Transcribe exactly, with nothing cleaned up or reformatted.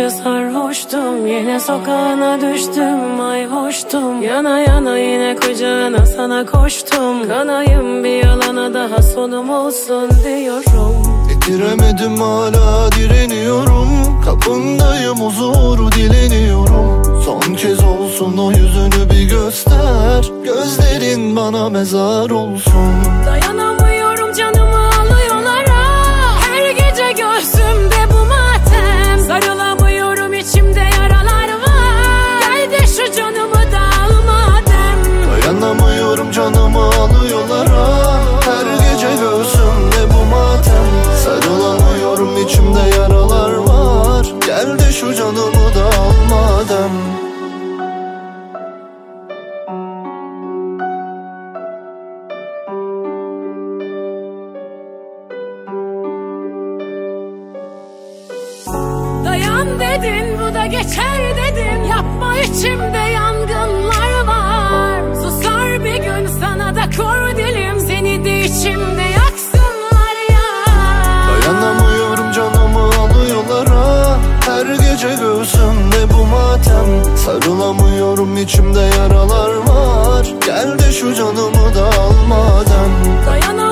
gece sarhoştum, yine sokağına düştüm, ay hoştum. Yana yana yine kucağına sana koştum. Kanayım bir yalana, daha sonum olsun diyorum. Bitiremedim, hala direniyorum. Kapındayım, huzuru dileniyorum. Son kez olsun o yüzünü bir göster. Gözlerin bana mezar olsun. Dayanamıyorum, canımı alıyorlar ah. Her gece göğsümde bu matem. Sarılamıyorum, içimde yaralar var. Gel de şu canımı da al madem. Dayanamıyorum, canımı alıyorlar ah. Her gece göğsümde bu matem. Sarılamıyorum, içimde yaralar var. Gel de şu canımı da al madem. Dayan dedin, bu da geçer dedin. Yapma, içimde yangınlar var. Susar bir gün, sana da kor dilim. Seni de içimde yaksınlar ya. Dayanamıyorum, canımı alıyorlar ah. Her gece göğsümde bu matem. Sarılamıyorum, içimde yaralar var. Gel de şu canımı da al madem. Dayanamıyorum,